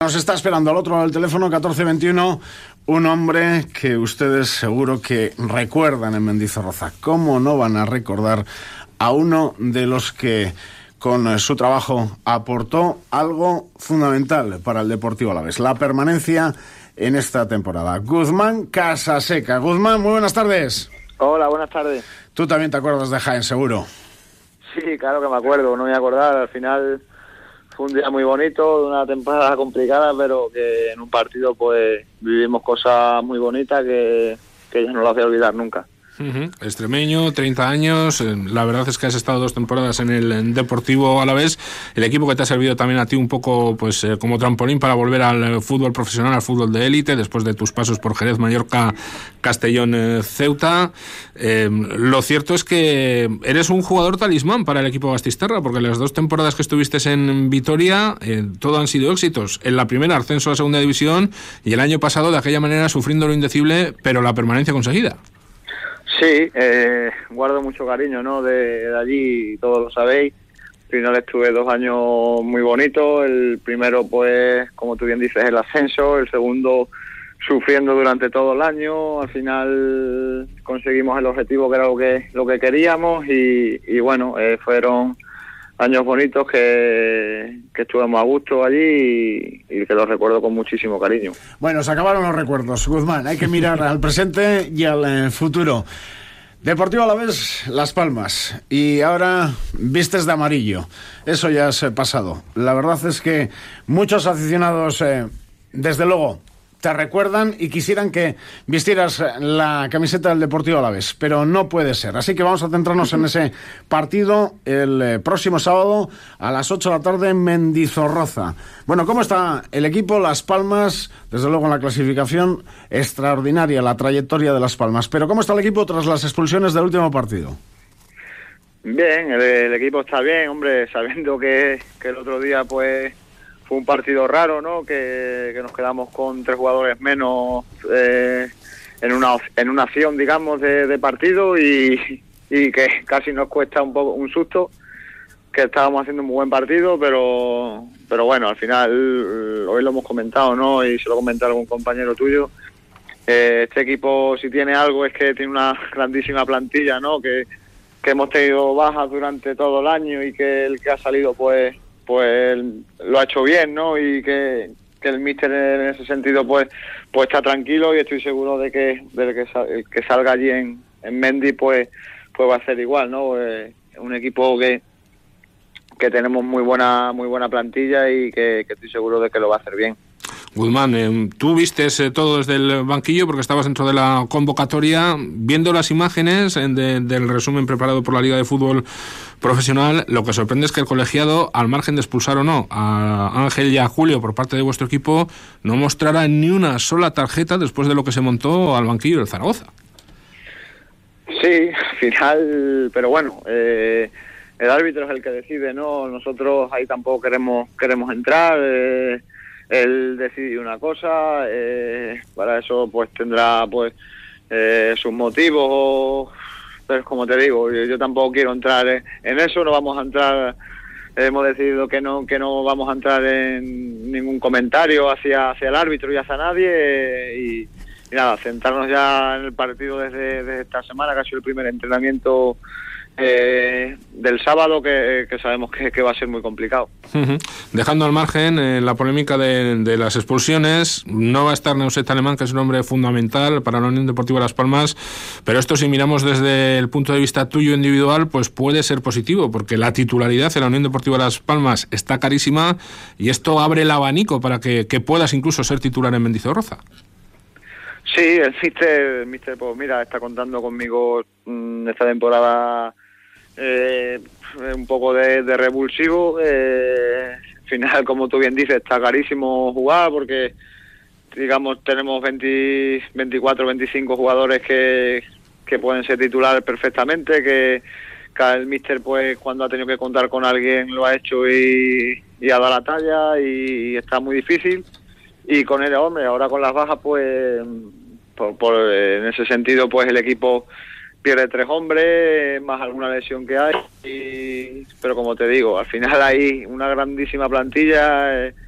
Nos está esperando al otro lado del teléfono, 1421, un hombre que ustedes seguro que recuerdan en Mendizorroza. ¿Cómo no van a recordar a uno de los que con su trabajo aportó algo fundamental para el Deportivo Alavés, la permanencia en esta temporada? Guzmán Casaseca. Guzmán, muy buenas tardes. Hola, buenas tardes. Tú también te acuerdas de Jaén, seguro. Sí, claro que me acuerdo, no me voy a acordar. Al final fue un día muy bonito, de una temporada complicada, pero que en un partido pues vivimos cosas muy bonitas que ya no las voy a olvidar nunca. Extremeño, 30 años, la verdad es que has estado 2 temporadas en el Deportivo Alavés, el equipo que te ha servido también a ti un poco pues como trampolín para volver al fútbol profesional, al fútbol de élite, después de tus pasos por Jerez, Mallorca, Castellón, Ceuta. Lo cierto es que eres un jugador talismán para el equipo bastisterra, porque las 2 temporadas que estuviste en Vitoria, todo han sido éxitos. En la primera, ascenso a la segunda división, y el año pasado, de aquella manera, sufriendo lo indecible, pero la permanencia conseguida. Sí, guardo mucho cariño, ¿no? De allí, todos lo sabéis. Al final estuve 2 años muy bonitos. El primero, pues, como tú bien dices, el ascenso. El segundo, sufriendo durante todo el año. Al final conseguimos el objetivo que era lo que queríamos y bueno, fueron años bonitos que estuvimos a gusto allí y que los recuerdo con muchísimo cariño. Bueno, se acabaron los recuerdos, Guzmán. Hay que mirar al presente y al futuro. Deportivo Alavés, Las Palmas. Y ahora vistes de amarillo. Eso ya es pasado. La verdad es que muchos aficionados, desde luego, te recuerdan y quisieran que vistieras la camiseta del Deportivo Alavés, pero no puede ser. Así que vamos a centrarnos en ese partido el próximo sábado a las 8 de la tarde en Mendizorroza. Bueno, ¿cómo está el equipo? Las Palmas, desde luego en la clasificación, extraordinaria la trayectoria de Las Palmas. Pero ¿cómo está el equipo tras las expulsiones del último partido? Bien, el equipo está bien, hombre, sabiendo que el otro día, pues, fue un partido raro, ¿no? Que nos quedamos con 3 jugadores menos en una acción, digamos, de partido y que casi nos cuesta un poco un susto, que estábamos haciendo un muy buen partido, pero bueno, al final hoy lo hemos comentado, ¿no? Y se lo comenté a algún compañero tuyo. Este equipo, si tiene algo, es que tiene una grandísima plantilla, ¿no? Que hemos tenido bajas durante todo el año y que el que ha salido, pues lo ha hecho bien, ¿no? Y que el míster en ese sentido pues está tranquilo y estoy seguro de que que salga allí en Mendy pues va a ser igual, ¿no? Un equipo que tenemos muy buena plantilla y que estoy seguro de que lo va a hacer bien. Guzmán, tú vistes todo desde el banquillo porque estabas dentro de la convocatoria. Viendo las imágenes del resumen preparado por la Liga de Fútbol Profesional, lo que sorprende es que el colegiado, al margen de expulsar o no a Ángel y a Julio por parte de vuestro equipo, no mostrara ni una sola tarjeta después de lo que se montó al banquillo del Zaragoza. Sí, al final, pero bueno, el árbitro es el que decide, ¿no? Nosotros ahí tampoco queremos entrar. Él decide una cosa, para eso pues tendrá pues sus motivos, pero como te digo, yo tampoco quiero entrar en eso, no vamos a entrar, hemos decidido que no vamos a entrar en ningún comentario hacia el árbitro y hacia nadie y nada, centrarnos ya en el partido desde esta semana, que ha sido el primer entrenamiento del sábado, que sabemos que va a ser muy complicado. Dejando al margen la polémica de las expulsiones, no va a estar Neuset Alemán, que es un hombre fundamental para la Unión Deportiva Las Palmas, pero esto, si miramos desde el punto de vista tuyo individual, pues puede ser positivo, porque la titularidad en la Unión Deportiva Las Palmas está carísima y esto abre el abanico para que puedas incluso ser titular en Mendizorroza. Sí, el míster, pues mira, está contando conmigo esta temporada un poco de revulsivo. Al final, como tú bien dices, está carísimo jugar porque, digamos, tenemos 24, 25 jugadores que pueden ser titulares perfectamente, que el míster, pues, cuando ha tenido que contar con alguien, lo ha hecho y ha dado la talla y está muy difícil. Y con el hombre, ahora con las bajas, pues en ese sentido, pues el equipo pierde 3 hombres, más alguna lesión que hay, pero como te digo, al final hay una grandísima plantilla,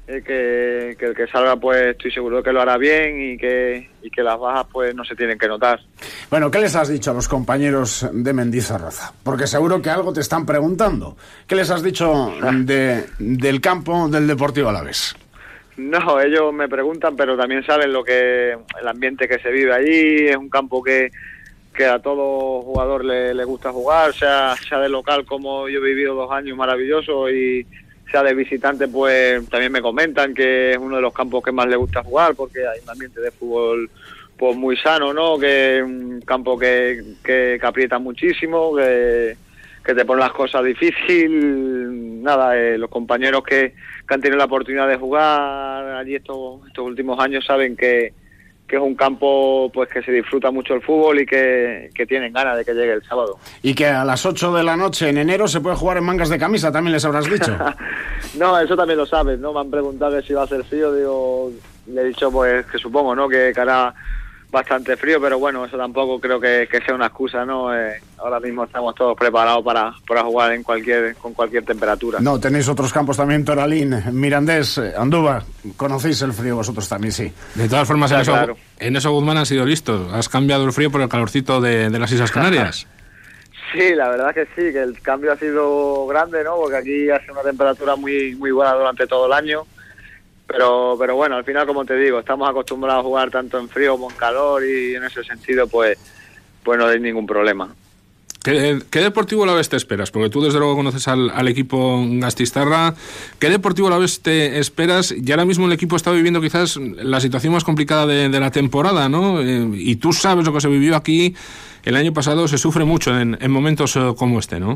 que el que salga, pues estoy seguro de que lo hará bien y que las bajas pues no se tienen que notar. Bueno, ¿qué les has dicho a los compañeros de Mendizorroza? Porque seguro que algo te están preguntando. ¿Qué les has dicho del campo del Deportivo Alavés? No, ellos me preguntan, pero también saben el ambiente que se vive allí. Es un campo que a todo jugador le gusta jugar, sea de local, como yo he vivido 2 años maravillosos, y sea de visitante, pues también me comentan que es uno de los campos que más le gusta jugar, porque hay un ambiente de fútbol pues muy sano, ¿no? Que es un campo que aprieta muchísimo, que te pone las cosas difíciles. Nada, los compañeros que han tenido la oportunidad de jugar allí estos últimos años saben que es un campo pues que se disfruta mucho el fútbol y que tienen ganas de que llegue el sábado. Y que a las 8 de la noche en enero se puede jugar en mangas de camisa, también les habrás dicho. No, eso también lo sabes, ¿no? Me han preguntado que si va a ser frío, le he dicho pues que supongo, ¿no? Que hará bastante frío, pero bueno, eso tampoco creo que sea una excusa, ¿no? Ahora mismo estamos todos preparados para jugar con cualquier temperatura. No, tenéis otros campos también, Toralín, Mirandés, Andúvar. Conocéis el frío vosotros también, sí. De todas formas, ya, claro. En eso Guzmán ha sido listo. Has cambiado el frío por el calorcito de las Islas Canarias. Sí, la verdad que sí, que el cambio ha sido grande, ¿no? Porque aquí hace una temperatura muy, muy buena durante todo el año. Pero bueno, al final, como te digo, estamos acostumbrados a jugar tanto en frío como en calor, y en ese sentido pues no hay ningún problema. ¿Qué Deportivo Alavés te esperas? Porque tú desde luego conoces al equipo Gastistarra. ¿Qué Deportivo Alavés te esperas? Y ahora mismo el equipo está viviendo quizás la situación más complicada de la temporada, ¿no? Y tú sabes lo que se vivió aquí el año pasado. Se sufre mucho en momentos como este, ¿no?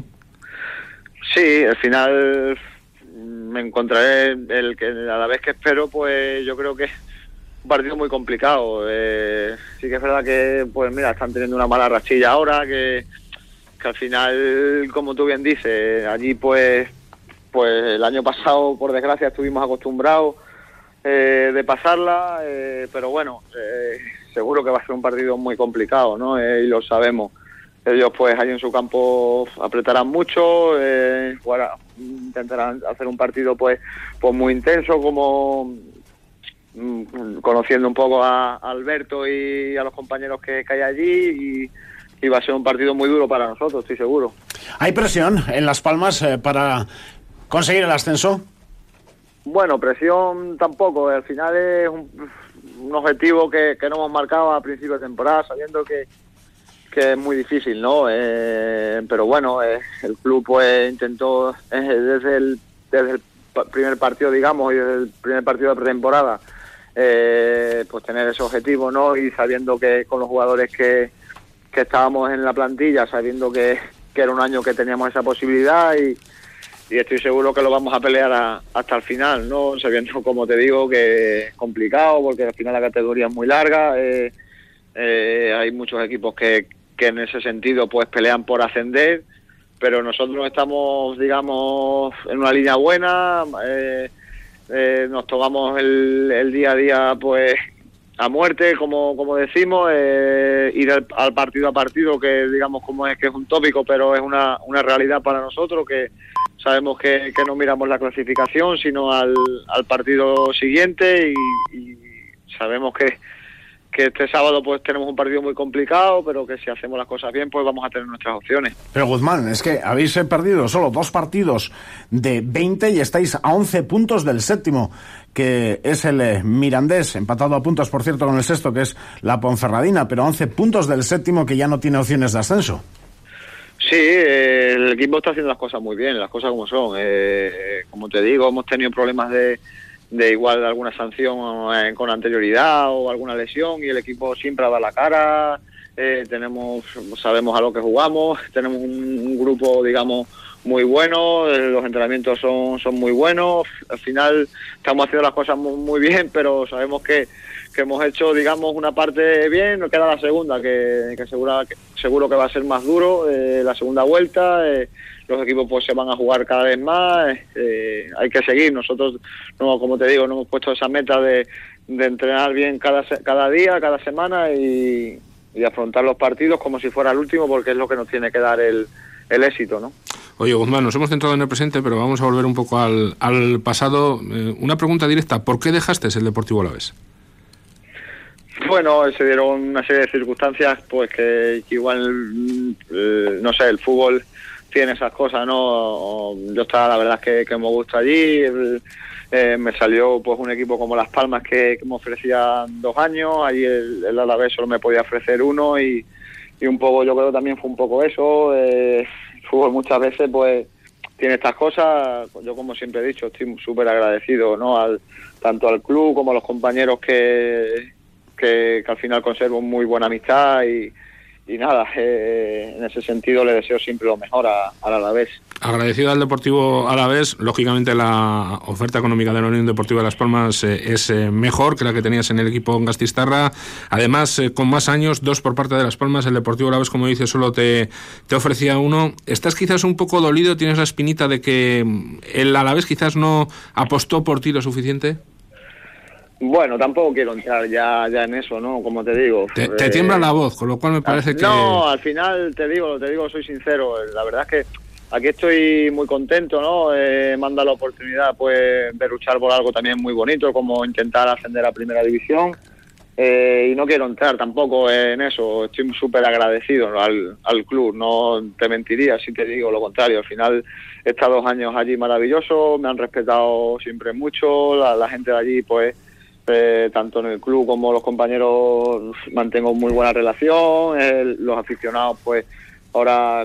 Sí, al final me encontraré a la vez que espero, pues yo creo que es un partido muy complicado. Sí que es verdad que, pues mira, están teniendo una mala rachilla ahora, que al final, como tú bien dices, allí pues el año pasado, por desgracia, estuvimos acostumbrados de pasarla, pero bueno, seguro que va a ser un partido muy complicado, ¿no? Y lo sabemos. Ellos pues ahí en su campo apretarán mucho, intentarán hacer un partido pues muy intenso, como conociendo un poco a Alberto y a los compañeros que hay allí, y va a ser un partido muy duro para nosotros, estoy seguro. ¿Hay presión en Las Palmas para conseguir el ascenso? Bueno, presión tampoco, al final es un objetivo que no hemos marcado a principio de temporada, sabiendo que es muy difícil, ¿no? Pero bueno, el club pues intentó desde el primer partido, digamos, y desde el primer partido de pretemporada, pues tener ese objetivo, ¿no? Y sabiendo que con los jugadores que estábamos en la plantilla, sabiendo que era un año que teníamos esa posibilidad, y estoy seguro que lo vamos a pelear hasta el final, ¿no? Sabiendo, como te digo, que es complicado, porque al final la categoría es muy larga, hay muchos equipos que en ese sentido pues pelean por ascender, pero nosotros estamos, digamos, en una línea buena, nos tomamos el día a día pues a muerte, como decimos, ir al partido a partido, que digamos como es que es un tópico, pero es una realidad para nosotros, que sabemos que no miramos la clasificación, sino al partido siguiente, y sabemos que este sábado pues tenemos un partido muy complicado, pero que si hacemos las cosas bien pues vamos a tener nuestras opciones. Pero Guzmán, es que habéis perdido solo 2 partidos de 20 y estáis a 11 puntos del séptimo, que es el Mirandés, empatado a puntos, por cierto, con el sexto, que es la Ponferradina, pero 11 puntos del séptimo, que ya no tiene opciones de ascenso. Sí, el equipo está haciendo las cosas muy bien, las cosas como son. Como te digo, hemos tenido problemas de igual de alguna sanción con anterioridad o alguna lesión, y el equipo siempre ha dado la cara. Sabemos a lo que jugamos, tenemos un grupo, digamos, muy bueno, los entrenamientos son muy buenos. Al final estamos haciendo las cosas muy bien, pero sabemos que hemos hecho, digamos, una parte bien. Nos queda la segunda, que seguro que va a ser más duro, la segunda vuelta. Los equipos pues se van a jugar cada vez más, hay que seguir. Nosotros, no, como te digo, no hemos puesto esa meta de entrenar bien cada día, cada semana, y afrontar los partidos como si fuera el último, porque es lo que nos tiene que dar el éxito, ¿no? Oye, Guzmán, nos hemos centrado en el presente, pero vamos a volver un poco al pasado. Una pregunta directa, ¿por qué dejaste el Deportivo Alavés? Bueno, se dieron una serie de circunstancias, pues que igual, no sé, el fútbol tiene esas cosas, ¿no? Yo estaba, la verdad es que me gusta allí, me salió pues un equipo como Las Palmas que me ofrecían 2 años, allí el Alavés solo me podía ofrecer 1 y un poco, yo creo también fue un poco eso, el fútbol muchas veces pues tiene estas cosas, yo como siempre he dicho, estoy súper agradecido, ¿no? Tanto al club como a los compañeros que al final conservo muy buena amistad y nada, en ese sentido le deseo siempre lo mejor al Alavés. Agradecido al Deportivo Alavés, lógicamente la oferta económica de la Unión Deportiva de Las Palmas es mejor que la que tenías en el equipo Gasteiztarra, además con más años, 2 por parte de Las Palmas, el Deportivo Alavés, como dices, solo te ofrecía 1. ¿Estás quizás un poco dolido? ¿Tienes la espinita de que el Alavés quizás no apostó por ti lo suficiente? Bueno, tampoco quiero entrar ya en eso, ¿no? Como te digo. Te tiembla la voz, con lo cual me parece que... No, al final te digo, soy sincero. La verdad es que aquí estoy muy contento, ¿no? Me han dado la oportunidad, pues, de luchar por algo también muy bonito, como intentar ascender a Primera División. Y no quiero entrar tampoco en eso. Estoy súper agradecido, ¿no? al club. No te mentiría si te digo lo contrario. Al final he estado 2 años allí maravillosos, me han respetado siempre mucho. La gente de allí, pues... tanto en el club como los compañeros mantengo muy buena relación, los aficionados pues ahora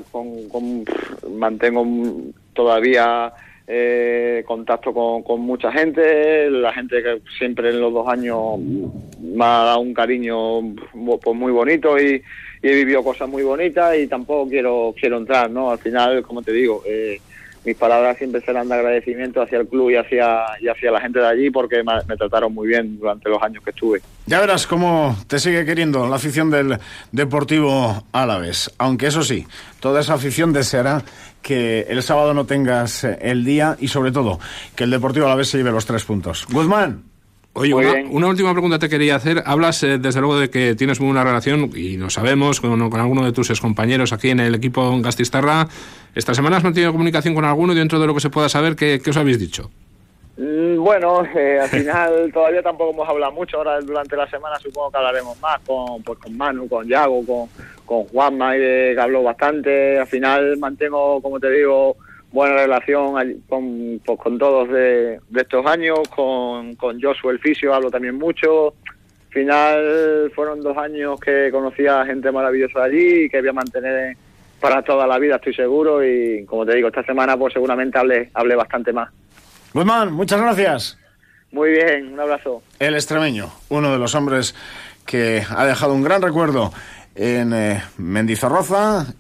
mantengo todavía contacto con mucha gente, la gente que siempre en los 2 años me ha dado un cariño pues muy bonito y he vivido cosas muy bonitas y tampoco quiero entrar, ¿no? Al final, como te digo, mis palabras siempre serán de agradecimiento hacia el club y hacia la gente de allí porque me trataron muy bien durante los años que estuve. Ya verás cómo te sigue queriendo la afición del Deportivo Alavés, aunque eso sí, toda esa afición deseará que el sábado no tengas el día y sobre todo que el Deportivo Alavés se lleve los 3 puntos. Guzmán. Oye, una última pregunta te quería hacer. Hablas, desde luego, de que tienes muy buena relación, y lo sabemos, con alguno de tus excompañeros aquí en el equipo Gasteiztarra. ¿Esta semana has mantenido comunicación con alguno y dentro de lo que se pueda saber, qué os habéis dicho? Bueno, al final todavía tampoco hemos hablado mucho. Ahora durante la semana supongo que hablaremos más con Manu, con Yago, con Juanma, que habló bastante. Al final mantengo, como te digo, buena relación con todos de estos años, con Joshua el fisio hablo también mucho. Al final fueron 2 años que conocí a gente maravillosa allí y que voy a mantener para toda la vida, estoy seguro, y como te digo, esta semana pues seguramente hable bastante más. Guzmán, muchas gracias. Muy bien, un abrazo. El extremeño, uno de los hombres que ha dejado un gran recuerdo en Mendizorroza